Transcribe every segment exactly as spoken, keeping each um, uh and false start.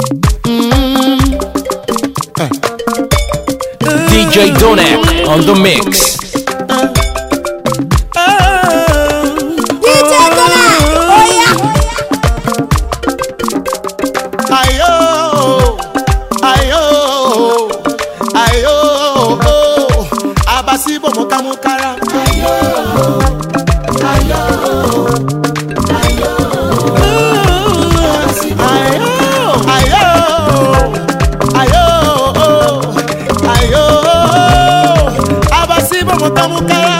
D J Donek on the mix. D J Donek, oh yeah. Ayo, ayo, ayo, oh. Abasi bomo kamukara. Ayo, ayo, ayo, ayo, ayo, ayo, ayo. Abasi bomo kamukara.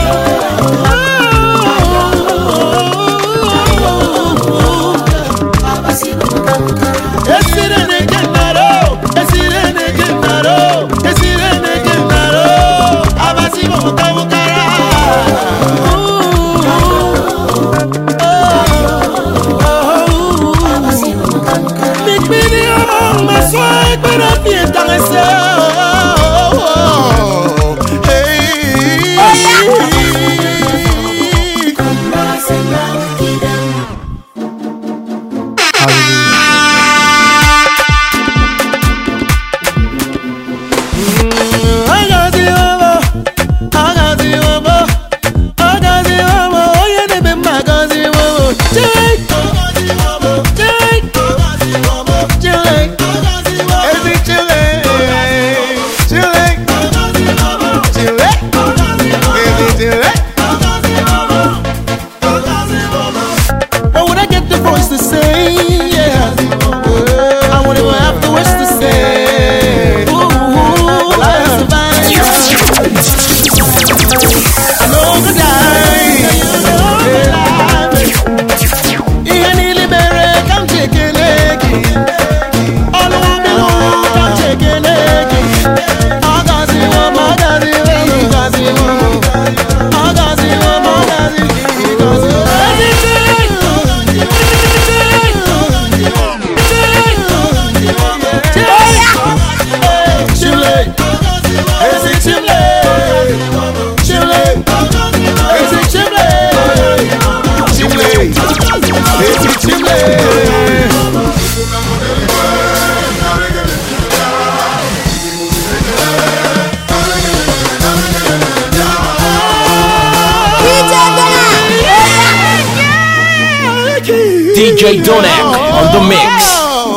D J Donek on the mix.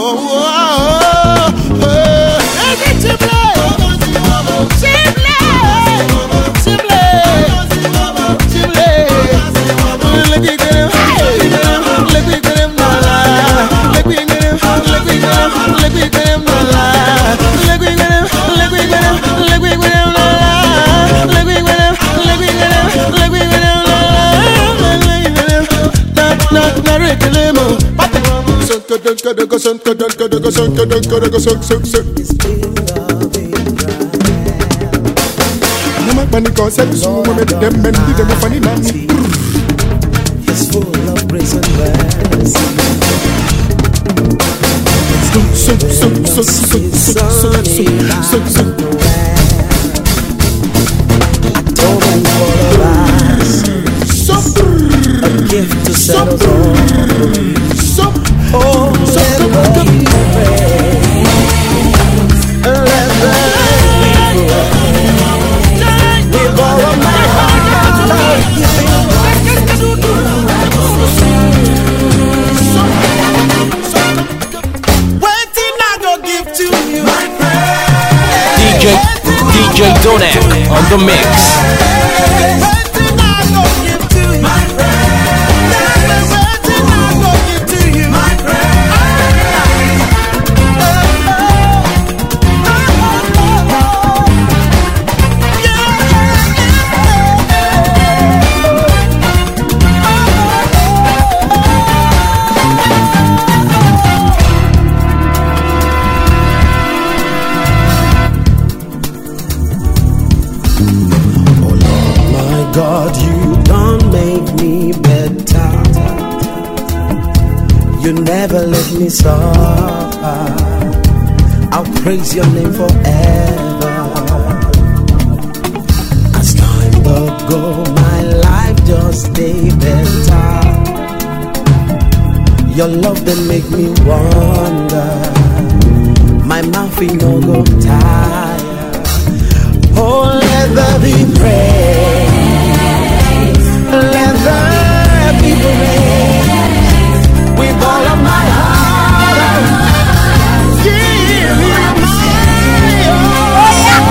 It's full of grace and mercy. Atonement for us, a gift to set us on. Oh, let love be praised. Let love be praised. With all of my heart, I'll give it. Waiting, I go give to you my praise. D J D J Donek on the mix. God, you don't make me better. You never let me suffer. I'll praise your name forever. As time go, my life just stay better. Your love, they make me wonder. we no go tired. Oh, let there be praise. Let there be praise. With all of my heart, I'll give you my all.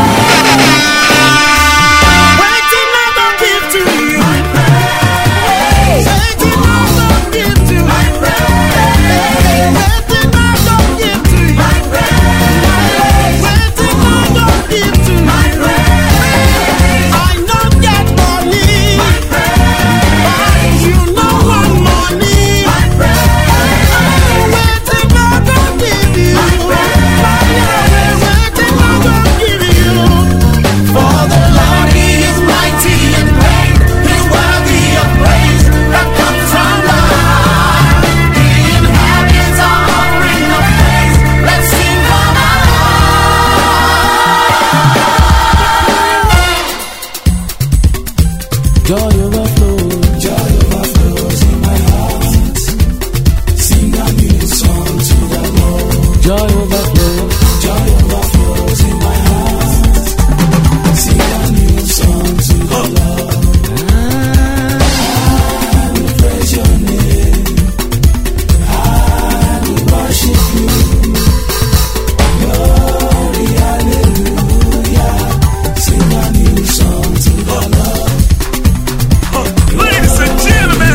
Waiting, I don't give to you. My praise. Waiting, I don't give to you. My praise. Waiting, I don't give to you. My praise. Waiting, I don't give to you. My praise. I don't get money. My praise. But you know what money. My praise. Waiting, I don't give you. My praise. Waiting, I don't give you. For the Lord is mighty and great. He's worthy of praise that comes from love. The inhabitants are offering of praise. Let's sing for the Lord. Joy overflows, joy overflows in my heart. Sing a new song to the Lord. Joy overflows, joy overflows in my heart. Sing a new song to the Lord. I will praise your name. I will worship you. Glory, hallelujah. Sing a new song to the Lord. Ladies and gentlemen,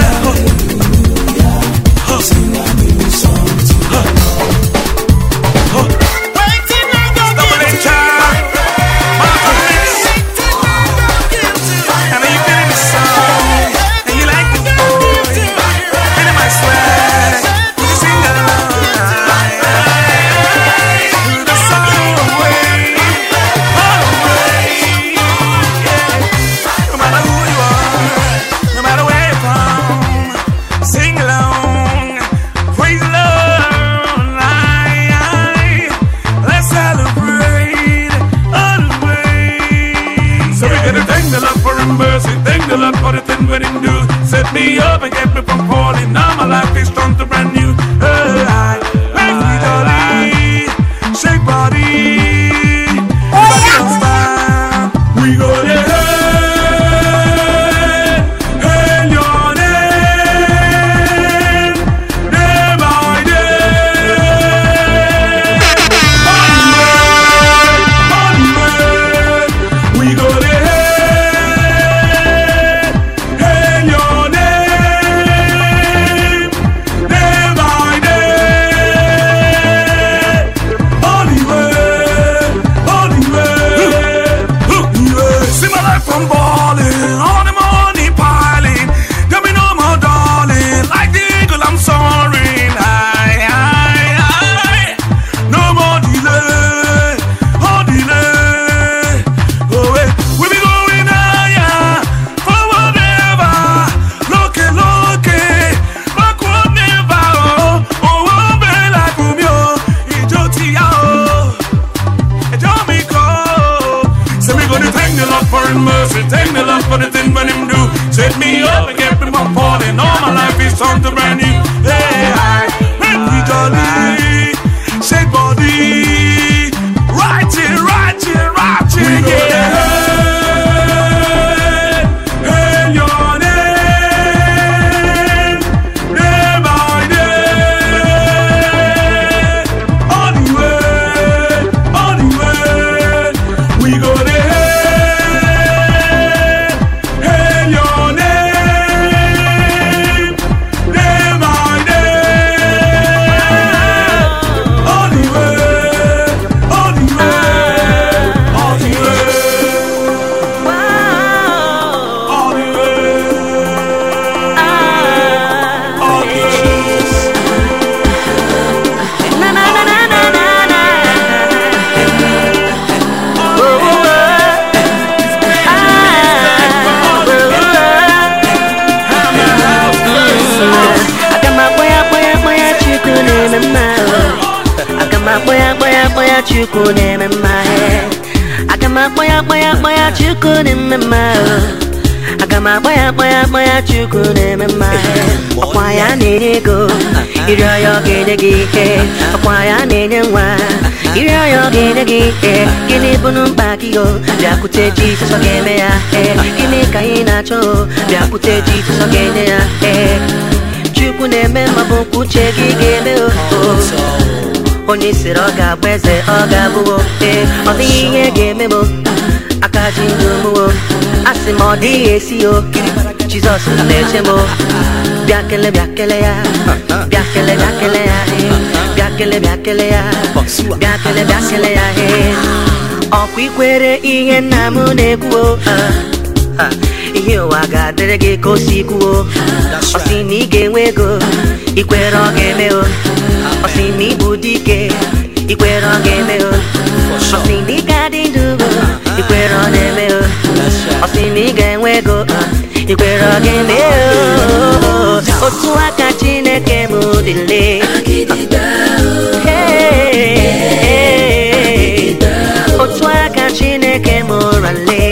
Sing a new song to the Lord. waiting, I don't give to you. My praise. And you feeling the song, and you like the voice, feeling my swag. Would you sing along? The song away, all away. No matter who you are, no matter where you're from, sing along, praise the Lord. Aye, aye. Let's celebrate all the way. So we gotta thank the Lord for His mercy, thank the Lord for the thing when He do. Set me up and get me from falling. Now my life is turned to brand new. Hey, aye. Let's be jolly, shake body, body on style. We go there. Hail your name, day by day. On the way, we go there. Hail your name, day by day. On the way, on the way, on the way. See my life from balling, all the money piling. There be no more darling, like the eagle I'm soaring. Aye, aye, aye. No more delay, oh delay. Oh wait, we be going higher, forward ever. Look it, look it, backward never. Oh, oh, oh, be like Romeo, Ijotia, oh. Ejomiko. Say me gonna thank the Lord for His mercy, thank the Lord for the thing when Him do. Set me up and get me from falling. All my life is turned to brand new. Hey, I, let me jolly, shake body, right it, right it, right it, yeah. Hail your name, day by day. On the way, on the way, we go there. Hail your name, day by day. On the way, on the way, on the way, on the way, on the way. Na na na na na na na. Oh, oh, oh. Ah, oh, oh. I got my boy, boy, boy, chicken in my mouth. I got my boy, boy, boy, chicken in my head. I got my boy, boy, boy, chicken in my mouth. I got my boy, boy, boy, chicken in my head. Why I need to go? You know you're getting it. Why I need to why? You know Oyo gene gi, eh, gene bunum bagio, biakute Jesus ogeme ya, eh, gene kaina cho, biakute Jesus ogene ya, eh. Chukwu na-eme mabụ uche gị ga-eme o. Onye siri ọ ga-abụ eze ọ ga-abụ o. Ee, ọ dịghị ihe ga-eme m o. Aka ji ndụ m o. Asị m ọ dịghị esi o. Jizọs na-eche m o. Bịa kele bịa kele ya. Bịa kele bịa kele ya. Bịa kele bịa kele ya. Bịa kele bịa kele ya. Ọkwa ikwere ihe nna m na-ekwu o. Ihe ụwa ga-adịrị gị ka o si kwuo. Ọ sị na ị ga-enwe ego, ikwere ọ ga-eme o. Ọ sị na ị bụ dike, ikwere ọ ga-eme o. Ọ sị na ị ga-adị ndụ, ikwere ọ na-eme o. Ọ sị na ị ga-enwe ego, ikwere ọ ga-eme o. Otu aka Chineke m dịle. Otu aka Chineke m rale.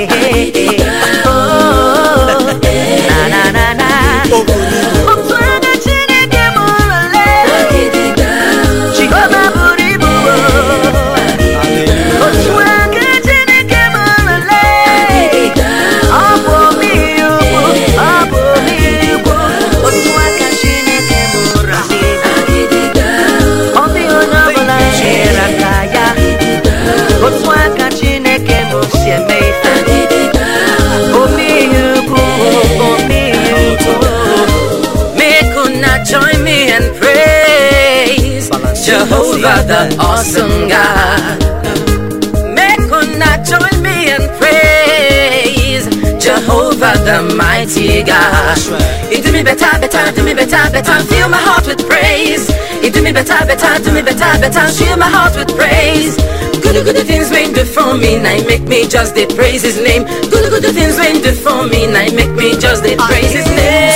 Join me and praise Jehovah the awesome God. Make una join me and praise Jehovah the mighty God. You do me better, better, do me better, better. Fill my heart with praise. You do me better, better, do me better, better. Fill my heart with praise. Good, good things when do for me, now make me just they praise His name. Good, good things when do for me, now make me just they praise His name.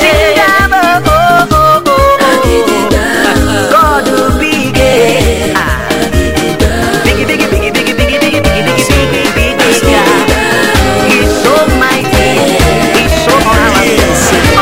God will be gay. Biggie, biggie, biggie, biggie, biggie, biggie, biggie, biggie, biggie, biggie, biggie. He's so mighty. He's so powerful.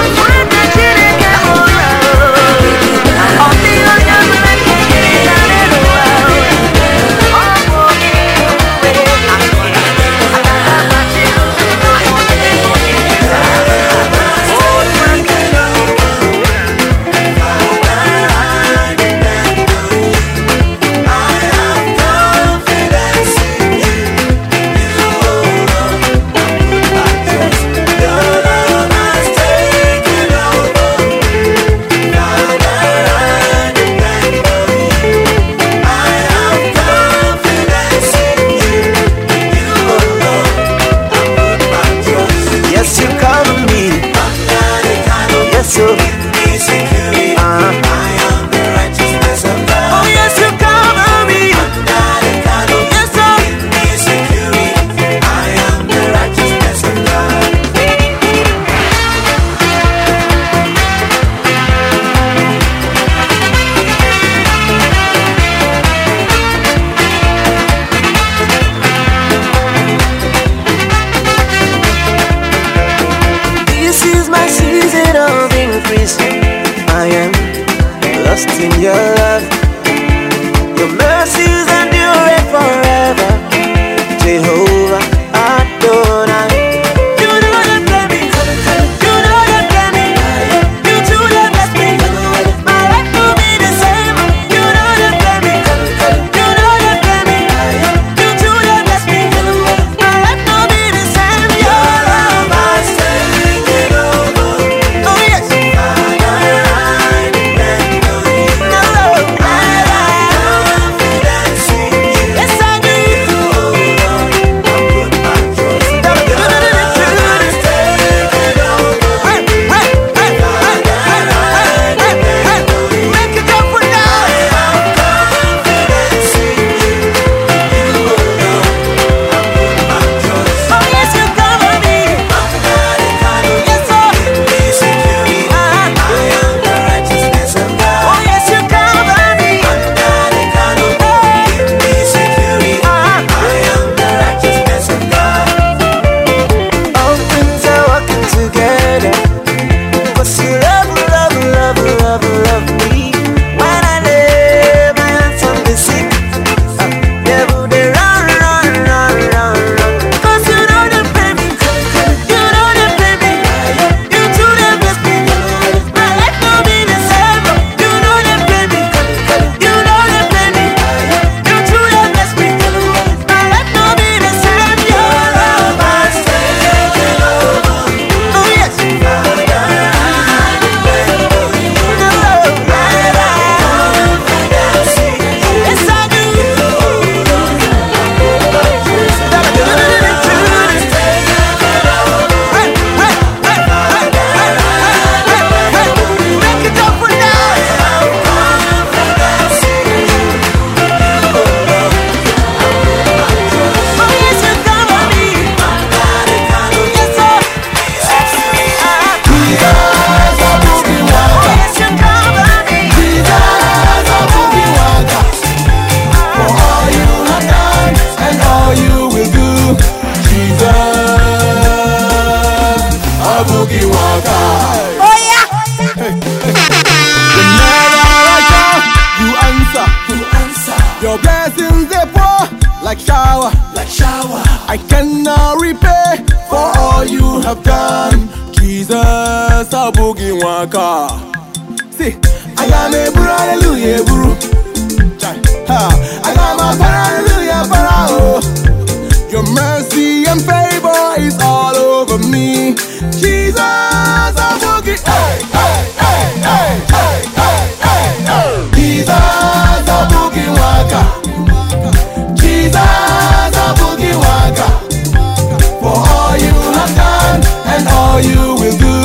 Your blessings they pour like shower, like shower. I cannot repay for all you have done. Jesus, a boogie waka. See, I got me bro, hallelujah, bro. Ha, I got my hallelujah, parao. Your mercy and favor is all over me. Jesus, a boogie, hey, hey, hey, hey, hey, hey, hey, hey. Jesus, a boogie waka. Jesus, a boogie waka. For all you have done and all you will do.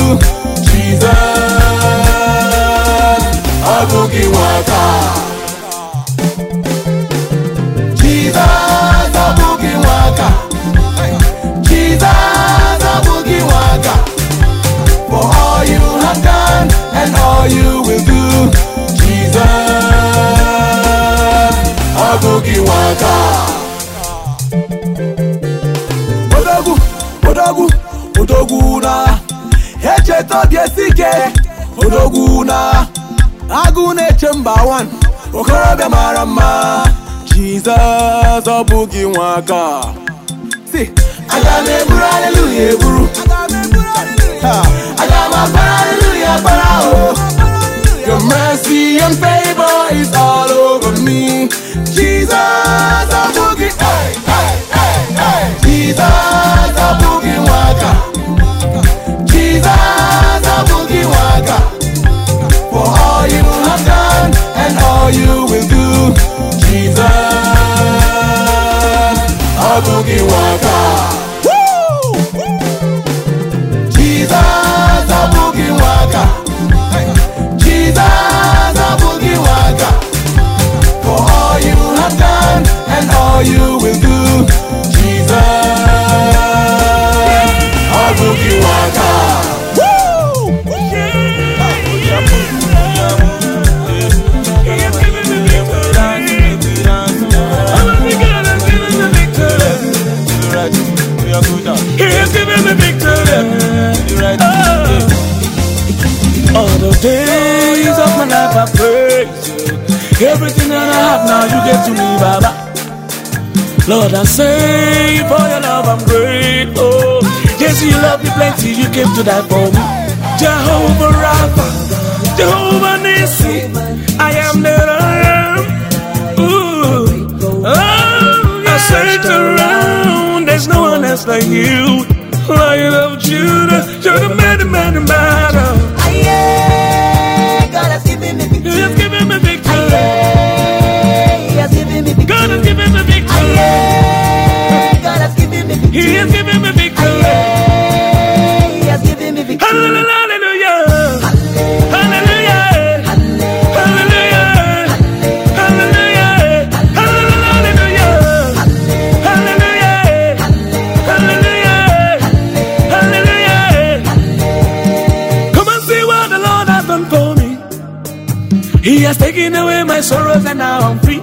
Jesus, a boogie waka. Jesus, a boogie waka. Jesus, a boogie waka. For all you have done and all you will do. Jesus, a boogie waka. Odogu, odogu, odogu na. Eche to biesike, odogu na. Agune chemba one, okorobia marama. Jesus, a boogie waka. See, I got me bro, hallelujah, bro. Ha, I got my hallelujah, parao. Your mercy and favor is all over me. Jesus, a boogie, hey, hey, hey, hey. Jesus, a boogie waka. Jesus, a boogie waka. For all you have done and all you will do. Jesus, a boogie waka. Woo! Jesus, a boogie waka. Jesus, a boogie waka. For all you have done and all you will do. Jesus, a boogie waka. He's giving me victory. All the days of my life I praise you. Everything that I have now you get to me, Baba. Lord, I say for your love I'm grateful. Yes, you love me plenty, you came to die for me. Jehovah Rapha, Jehovah Nissi, I am that I am. Ooh, oh, I searched around, there's no one else like you. Lion of Judah, you're the man, the man, the battle. God has given me victory. He has given me victory. He has given me victory. God has given me victory. God has given me victory. He has given me victory. He has given me victory. Hallelujah. Hallelujah. Hallelujah. Hallelujah. Hallelujah. Hallelujah. Hallelujah. Hallelujah. Come and see what the Lord has done for me. He has taken away my sorrows and now I'm free.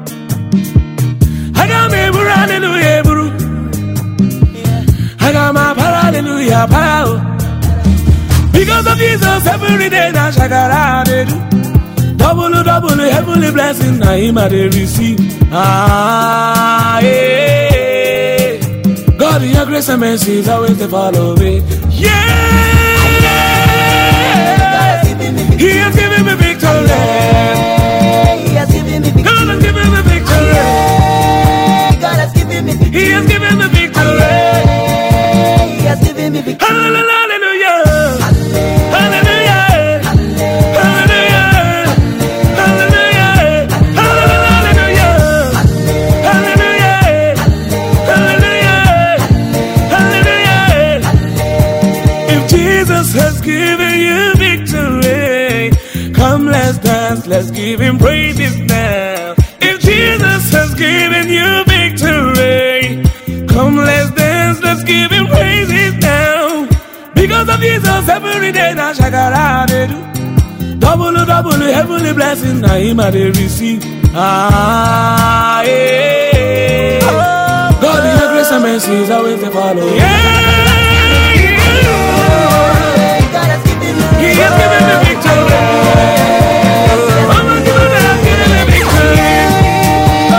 I got me, bro, hallelujah, bro. I got my hallelujah, power. Because of Jesus, every day now shakara they do. Double, double, heavenly blessing, now him I they receive. Ah, yeah. God, your grace and mercy is always to follow me. Yeah. He has given me victory. He has given me victory. God has given me victory. God has given me victory. He has given me victory. He has given me victory. Hallelujah. Hallelujah. Hallelujah. Hallelujah. Hallelujah. Hallelujah. Hallelujah. Hallelujah. If Jesus has given you victory, come let's dance, let's give him praises now. If Jesus has given you victory, come let's dance, let's give him praises now. Because of Jesus, every day now shakara they do. Double, double, heavenly blessing, now him I they receive. Ah, yeah. God, your grace and mercy is always to follow. Yeah, yeah. God has given me He has given me victory. Oh my God, has given me victory.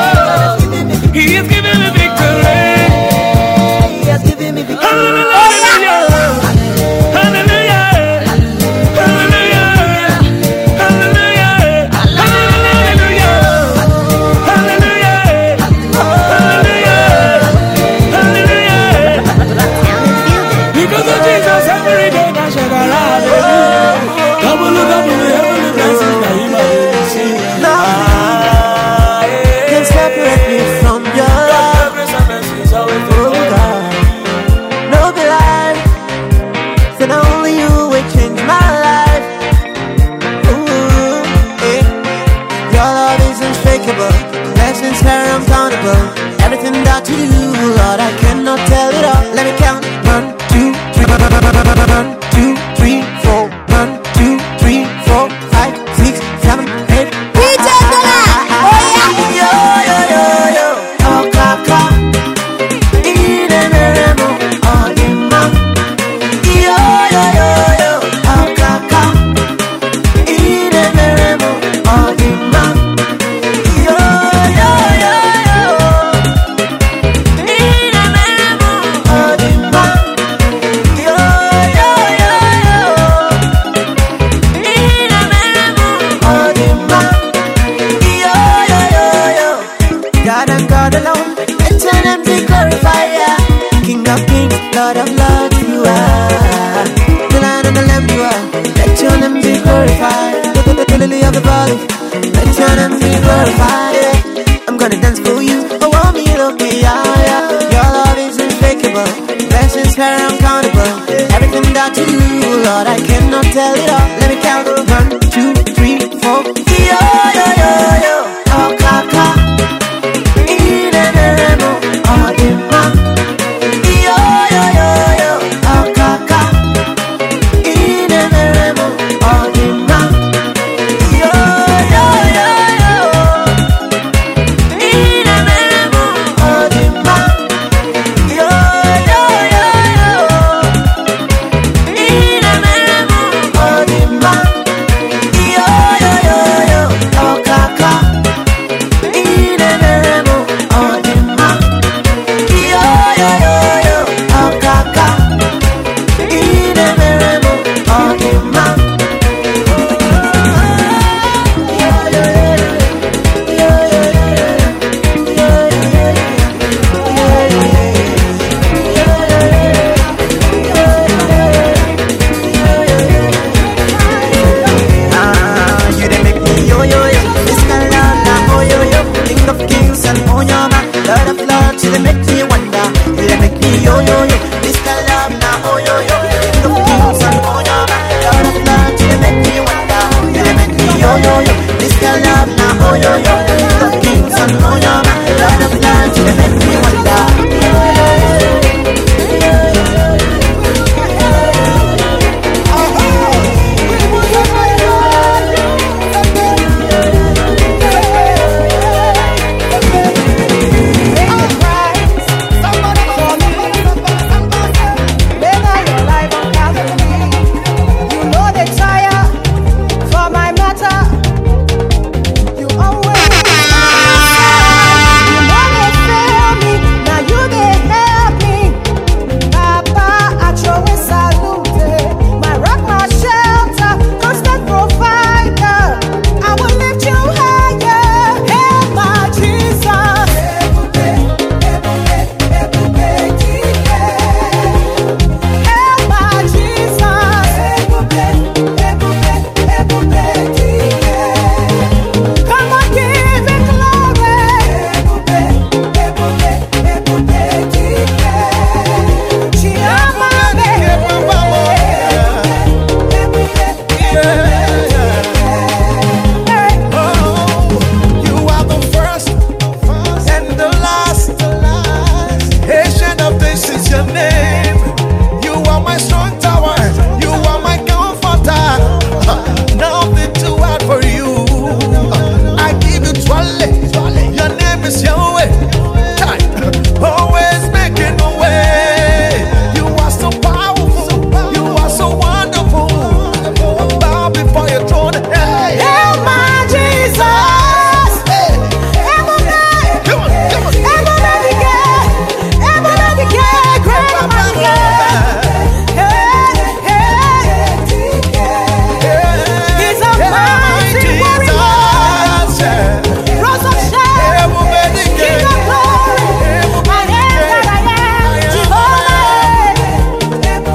it's your way. Time. Always making a way. You are so powerful. You are so wonderful. I bow before your throne. Hey, Oh my Jesus. hey. Come on, Come on, come on. come on, let me get. Come on, let me get. Grab my hand. Hey, hey, He's a mighty warrior. Rose of Sharon. King of glory. I am that I am. Jehovah.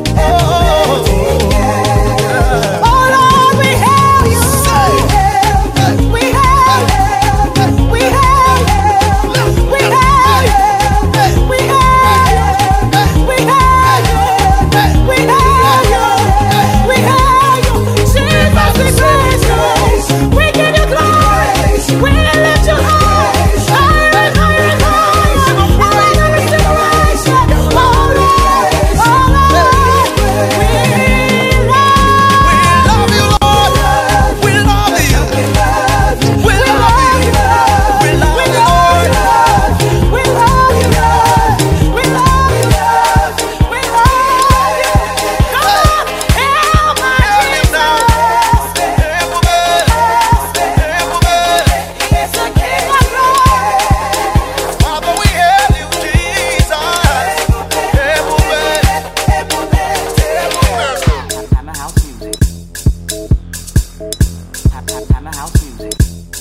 Oh Lord, we hail you. We hail you. We hail you. We hail you. We hail you. We hail you. We hail you. We hail you. Jesus, we praise you. We give you glory. We lift you high. Higher and higher and higher. And every generation. Oh Lord, oh Lord, we love you. We love you, Lord. We love you. We love you. We love We you, love Lord. you. We love you. We love you. We love you. Come on, hail my Jesus. It's the King of glory. Father, we hail you, Jesus. Hammer House Music. Hammer House Music.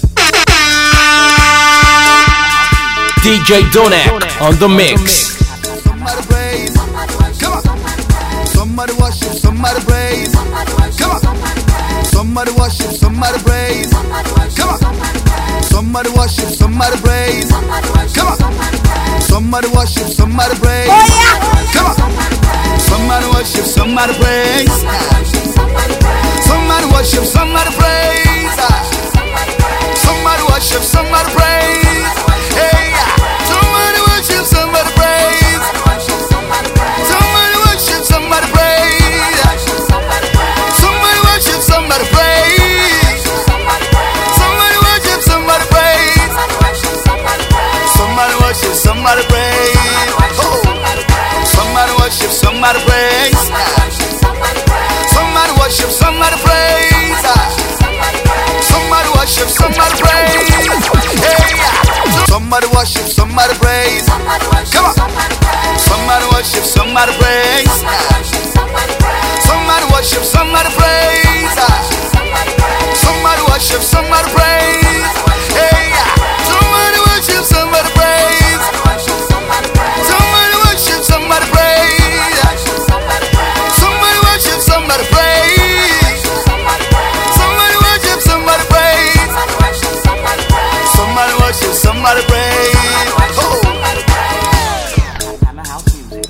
D J Donek on the mix. Somebody praise. Come on. Somebody worship. Somebody praise. Come on. Somebody worship. Somebody praise. Come on. Somebody worship. Somebody praise. Come on. Somebody worship. Somebody praise. Oh yeah. Come on. Somebody worship. Somebody praise. Somebody worship. Somebody praise. Somebody worship. Somebody praise. Hey, somebody worship. Somebody praise. Somebody worship. Somebody praise. Somebody worship. Somebody praise. Somebody worship. Somebody praise. Somebody worship. Somebody praise. Oh. Somebody worship. Somebody praise. Somebody worship. Somebody praise. Somebody worship. Somebody praise. Hey, somebody worship. Somebody praise. Come on. Somebody worship. Somebody praise. Somebody worship. Somebody praise. Somebody worship. Somebody praise. Hey, somebody worship. Somebody praise. Somebody worship. Somebody praise. Somebody worship. Somebody praise. Somebody worship. Somebody praise. Somebody worship. Somebody praise. Oh. Hammer House Music.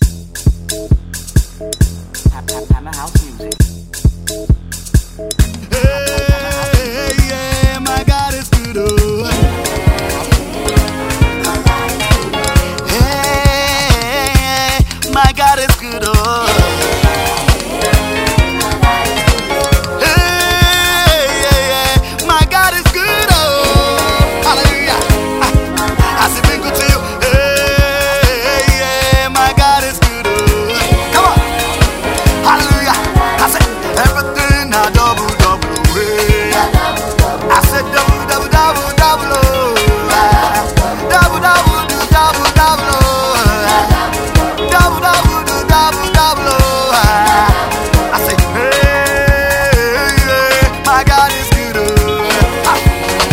Hammer House Music. Hey, yeah, my God is good. Oh. Hey, my God is good. Oh. Hey, yeah, yeah, my God is good. Oh. Hallelujah. I say, been good to you. Hey, yeah, my God is good. Oh. Come on. Hallelujah. I said, everything I double, double, away. I said, double, double, double, double, oh. Double, double, do, double, double, oh. Double, double, do, double, double, oh. I said, hey, yeah, my God is good, oh. Ah.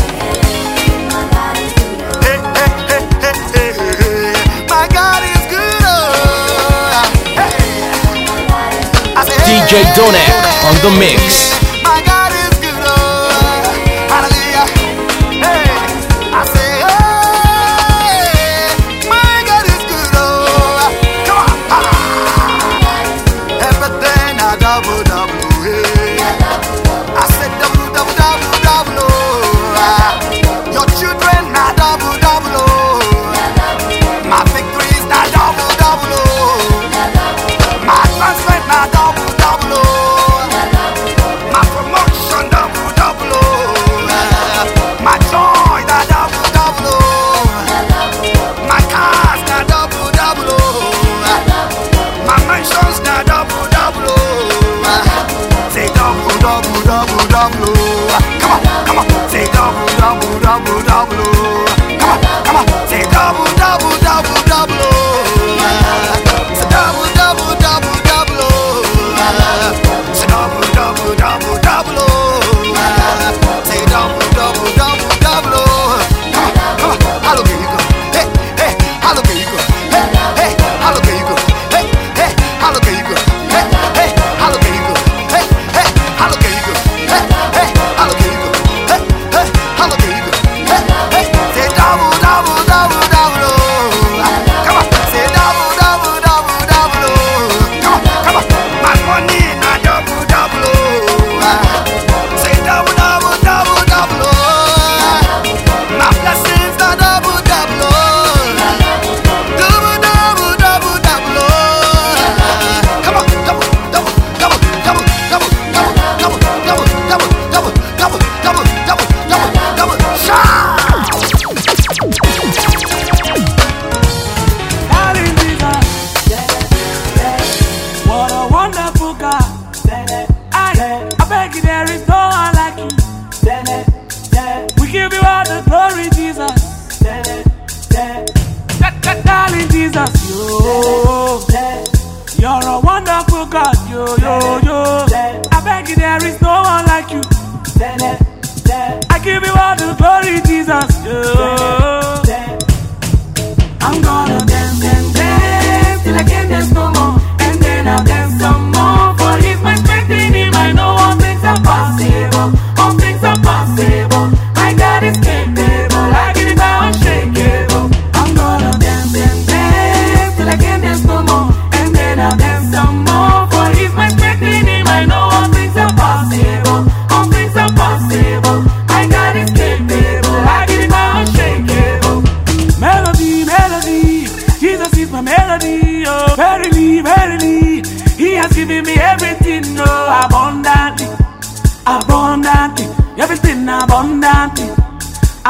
Hey, hey, hey, hey, hey, hey. My God is good, oh. Hey. I said, D J Donek on the mix. my God is good, oh, hallelujah. Hey, I say, hey, my God is good, oh, come on, ah. Everything I double, double, hey. I said double, double, double, double, oh, ah. Your children are double, double, oh. My victories are double, double, oh. My advancement are double, double, oh. My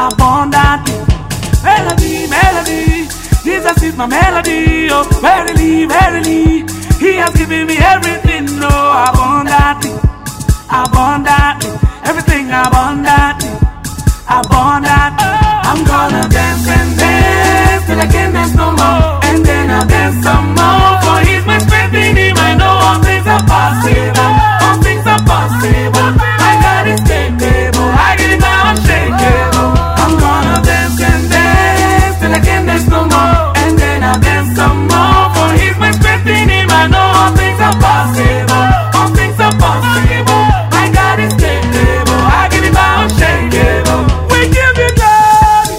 abundantly. Melody, melody, Jesus is my melody. Oh, verily, verily, He has given me everything. Oh, abundantly, abundantly, everything abundantly, abundantly. I'm gonna dance and dance till I can't dance no more, and then I'll dance some more. For He's my strength in Him. I know all things are possible. All things are possible. My God is capable. I get it now, unshakable. I'm gonna dance and dance till I can't dance no more, and then I'll dance some more. For He's my strength in Him. I know all things are possible. All things are possible. My God is capable. I get it now, unshakable. We give you glory.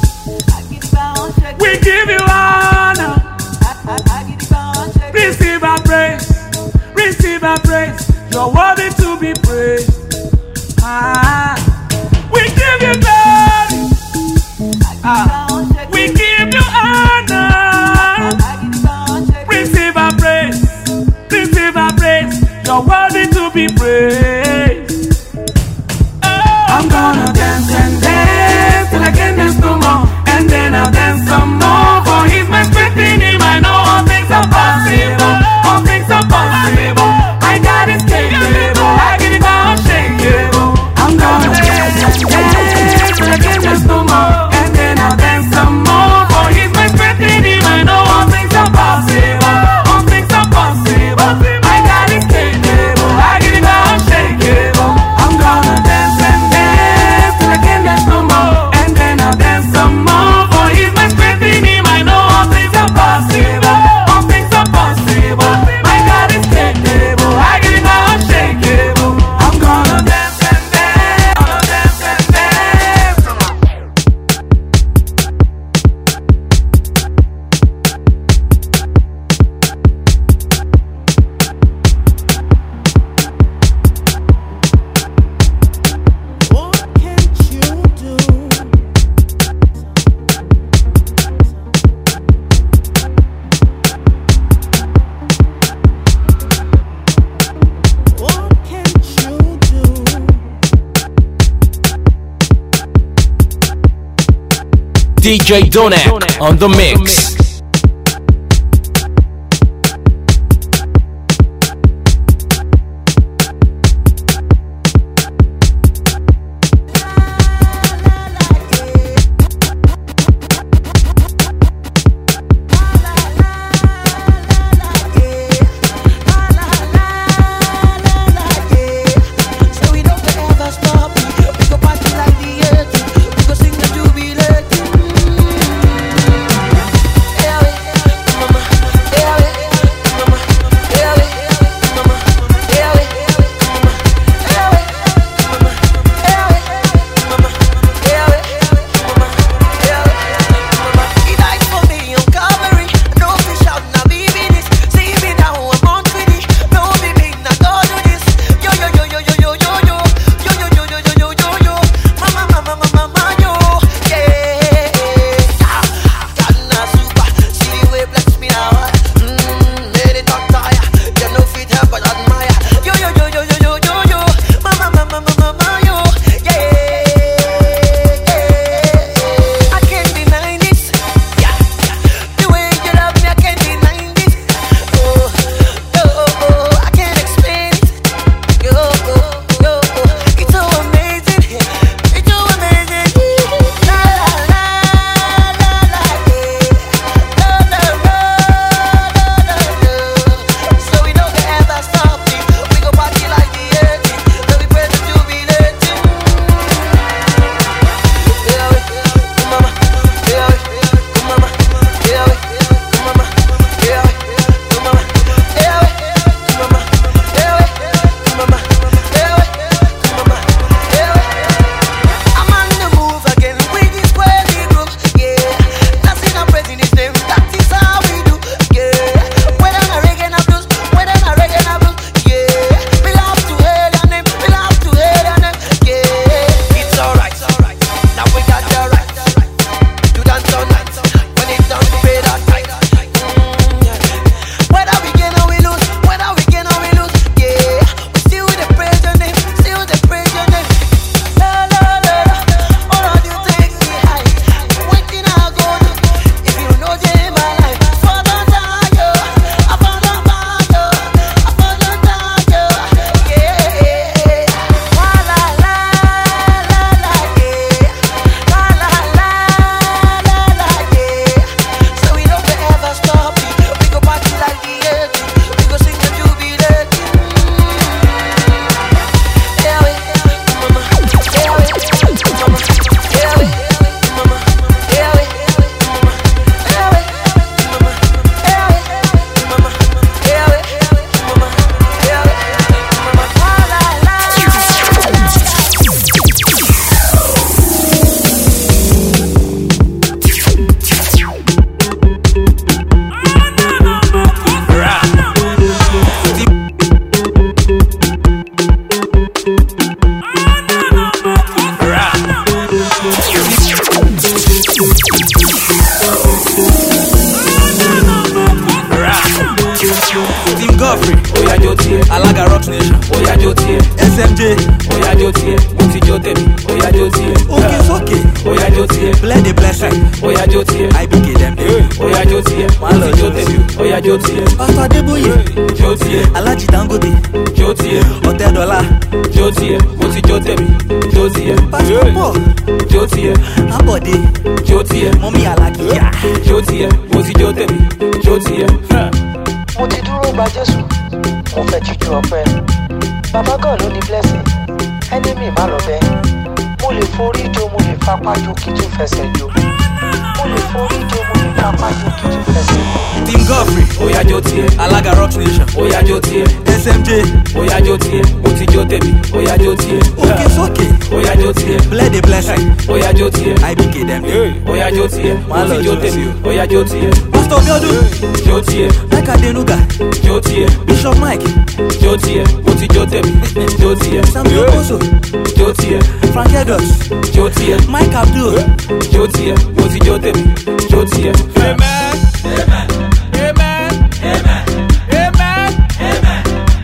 We give you honor. Receive our praise. Receive our praise. You're worthy to be praised. Ah, we give you glory. Ah, we give you honor. Receive our praise. Receive our praise. You're worthy to be praised. I'm gonna dance and dance till I can't dance no more, and then I'll dance some more. For He's my strength in Him. I know all things are possible. All things are possible. My God is capable. I get it now, unshakable. I'm gonna dance and dance till I can't dance no more, and then I'll dance some more. For He's my strength in Him. I know all things are possible. All things are possible. My God is capable. I get it now, unshakable. I'm gonna dance and dance till I can't dance no more, and then I'll dance some more. For He's my strength in Him. I know all things are possible. All things are possible. My God is capable. I get it now, unshakable. I'm gonna dance and dance. Gonna dance and dance. What can't you do? What can't you do? D J Donek on the mix. So we don't ever stop. We go party like the earth. We go sing the jubilee. jó tiẹ̀. Alága Rock Nation. Oya jó tiẹ̀. S M J. Oya jó tiẹ̀. Mo ti jó tèmi. Oya jó tiẹ̀. Òkè sókè. Oya jó tiẹ̀. Bless the blessing. Oya jó tiẹ̀. I B K them. Oya jó tiẹ̀. Mo Wàá lọ ti jó jó tèmi. tiẹ̀. Oya jó tiẹ̀. Pastor Adébóyè. Jó tiẹ̀. Alhaji Dangote. Jó tiẹ̀. Ọ̀tẹ́dọ́lá. Jó tiẹ̀. Mo ti jó tèmi. Jó tiẹ̀. Pastor Paul. Jó tiẹ̀. Ambode. Jó tiẹ̀. Mọ́mí Alákìyà. Jó tiẹ̀. Mo ti jó tèmi. Jó tiẹ̀. Mo ti dúró gba Jésù, mo fẹ́ jíjú ọpẹ́. Bàbá God ló ní blessing, enemy má lọ bẹ́. Mo lè forí jó, mo lè fapá jó kí tún fẹsẹ̀ jó. Mo lè forí jó, mo lè fapá jó kí tún fẹsẹ̀ jó. Team Godfrey. Oya jó tiẹ̀. Alága Rock Nation. Oya jó tiẹ̀. S M J. Oya jó tiẹ̀. Mo ti jó tèmi. Oya jó tiẹ̀. Òkè sókè. Oya jó tiẹ̀. Bless the blessing. Oya jó tiẹ̀. I B K them. Oya jó tiẹ̀. Mo Wàá lọ ti jó jó tèmi. tiẹ̀. Oya jó tiẹ̀. Pastor Biodun. Jó tiẹ̀. Mike Adenuga. Jó tiẹ̀. Bishop Mike. Jó tiẹ̀. Mo ti jó tèmi. Jó tiẹ̀. Samuel Okoso. Jó tiẹ̀. Frank Edwards. Jó tiẹ̀. Mike Abdul. Jó tiẹ̀. Mo ti jó tèmi. Jó tiẹ̀. Amen. Amen. Amen. Amen. Amen. Amen.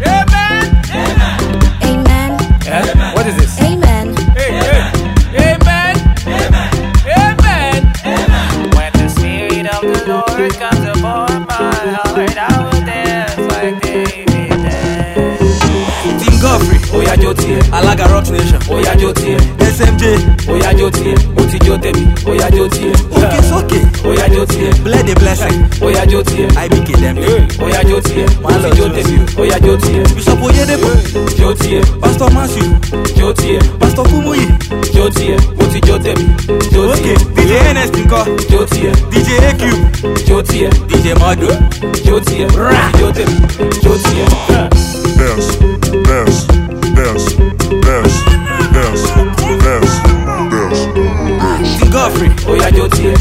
Amen. Amen. Amen. What is this? Amen. Hey, hey. Amen. Amen. Amen. Amen. When the Spirit of the Lord comes upon my heart, I will dance like David danced. Team Godfrey. Oya jó tiẹ̀. Alága Rock Nation. Oya jó tiẹ̀. S M J. Oya jó tiẹ̀. Mo ti jó tèmi. Oya jó tiẹ̀. Òkè sókè. Oya jó tiẹ̀. Bless the blessing. Oya jó tiẹ̀. I B K them. Oya jó tiẹ̀. Mo Wàá lọ ti jó jó tèmi. tiẹ̀. Oya jó tiẹ̀. Bishop Oyedepo. Jó tiẹ̀. Pastor Matthew. Jó tiẹ̀. Pastor Kumuyi. Jó tiẹ̀. Mo ti jó tèmi. Jó Okay. tiẹ̀. D J N S ńkọ́. Jó tiẹ̀. D J A Q. Jó tiẹ̀. D J Modu. Jó tiẹ̀. Mo ti jó tèmi. Jó tiẹ̀. Dance, dance, dance, dance, dance, dance, dance. Team Godfrey. Oya jó tiẹ̀.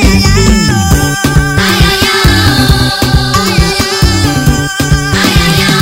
Ay, ay, ay.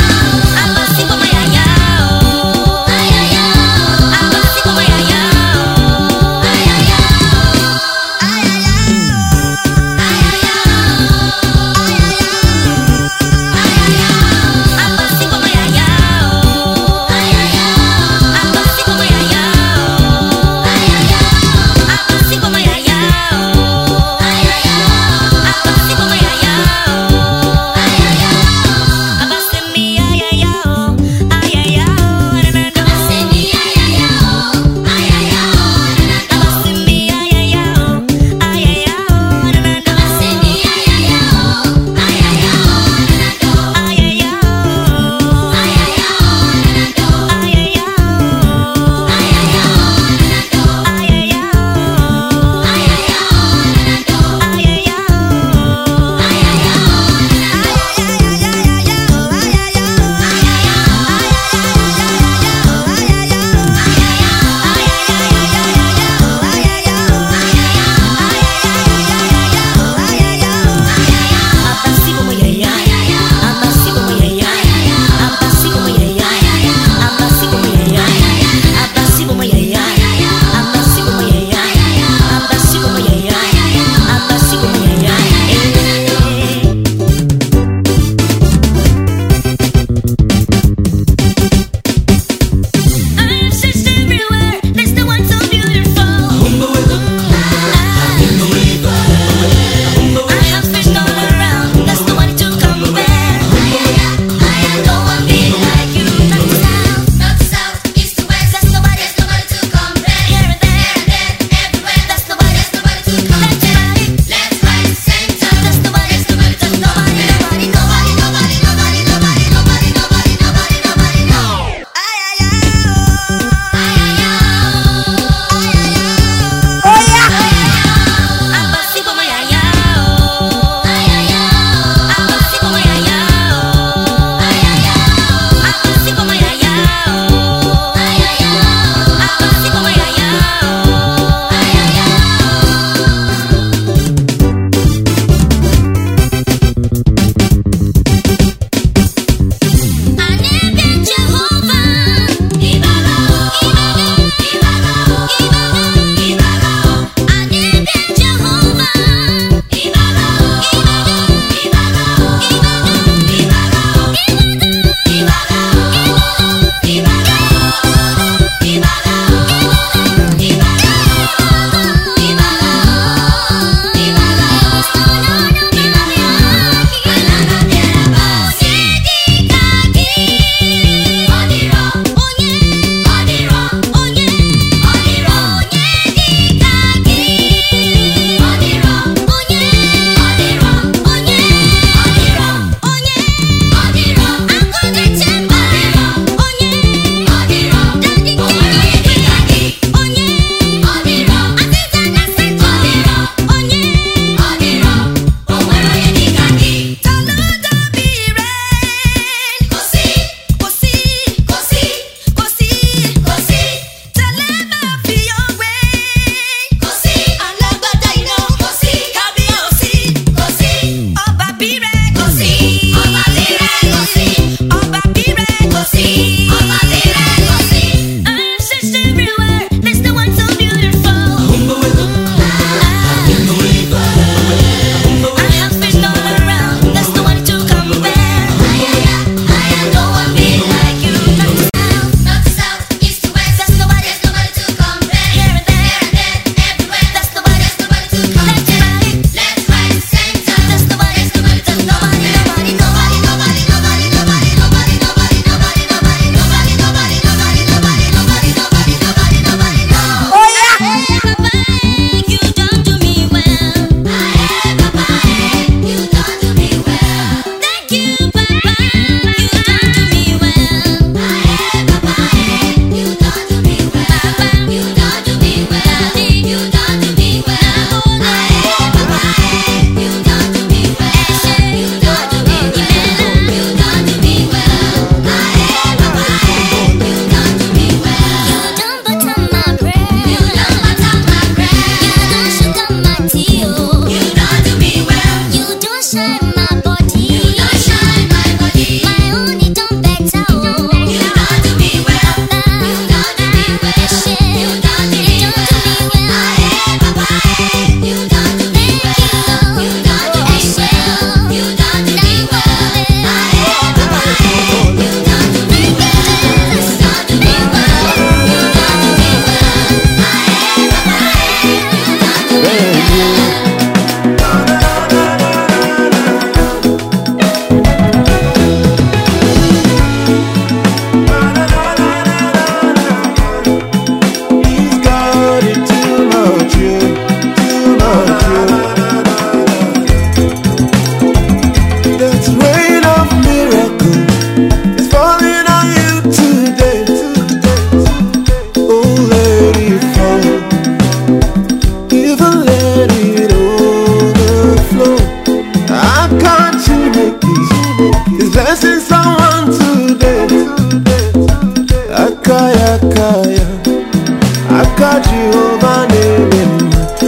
Jehovah name.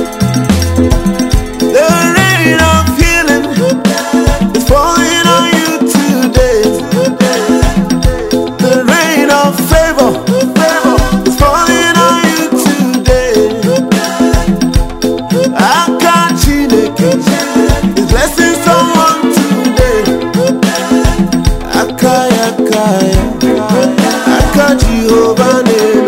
The rain of healing is falling on you today. The rain of favor is falling on you today. Aka Chineke is blessing someone today. Aka Akaya, Aka Jehovah name.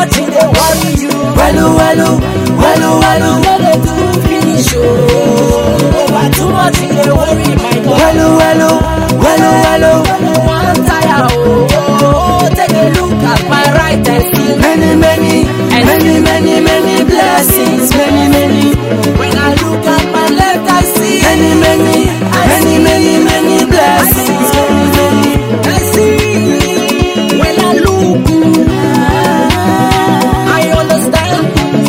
much in the worry you. Welu, welu, welu, welu. No dey do finish oh. Over too much in the worry my God. Welu, welu, welu, welu. One tire oh. Take a look at my right and see Many, many, many, many, many blessings. Many, many. When I look at my left I see Many, many, many, many, many blessings. Many, many. I see. When I look I understand.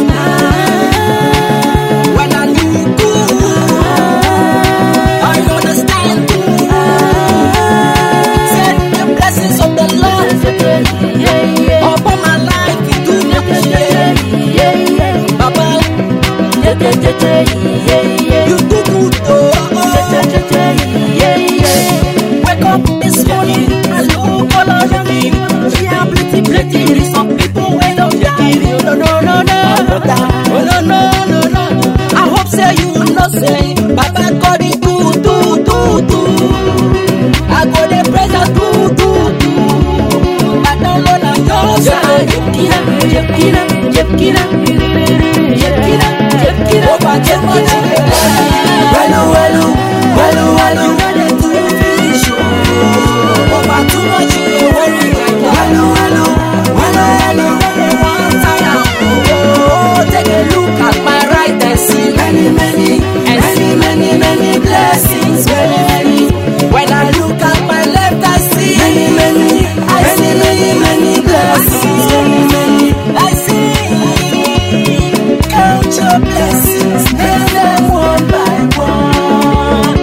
When I look I understand. Say the blessings of the Lord upon my life you do not share. Baba you do good oh. Wake up this morning and look all around me. Yeah, plenty, plenty. There's some people who don't get it. No, no, no, no. Oh, no, no, no, no. I hope say you know say Baba God is do, do, do, do. I go the praise and do, do, do. I don't know that your side. Jepkina, Jepkina, Jepkina, Jepkina, Jepkina. Over too much. Welu, welu, welu, welu. You know they do finish oh. Over too much you dey worry my God. Welu, welu, welu, welu. One tire oh. Take a look at my right and see Many, many, many, many, many blessings. Many, many. when I look at my left I see Many, many, many, many, many blessings. Many, many. I see. Count your blessings, name them one by one.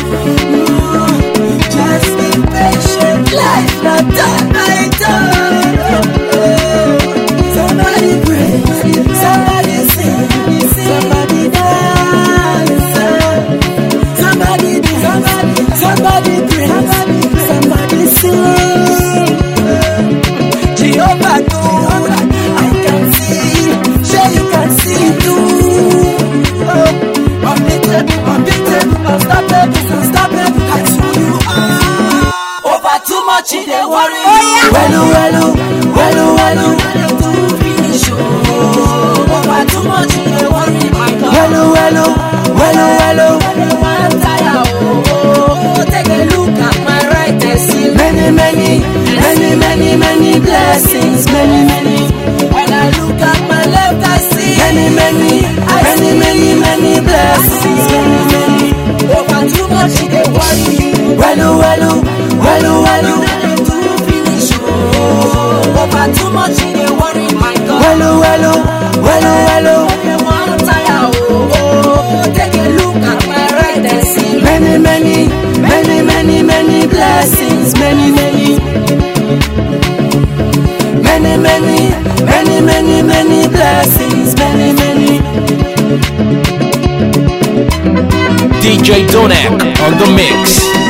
Mm, just be patient, life not done by done. Somebody pray, somebody sing, somebody dance, somebody do, somebody, somebody pray, somebody sing. Jehovah God, I can see, sure you can see too. Oh, unbeaten, unbeaten, unstoppable, unstoppable, that's who you are. Over too much in the worry. Welu, welu, welu, welu. Do finish oh. Over too much in the worry, my God. Welu, welu, welu, welu. One tire oh. Take a look at my right and see Many, many, many, many, many blessings. Many, many. when I look at my left I see Many, many, many, many, many blessings. Many, many. over too much in the worry. Welu, welu, welu, welu. Do finish oh. Over too much in the worry, my God. Welu, welu, welu, welu. One tire oh. Take a look at my right and see Many, many, many, many, many blessings. Many, many. Many, many, many, many, many blessings. Many, many. D J Donek on the mix.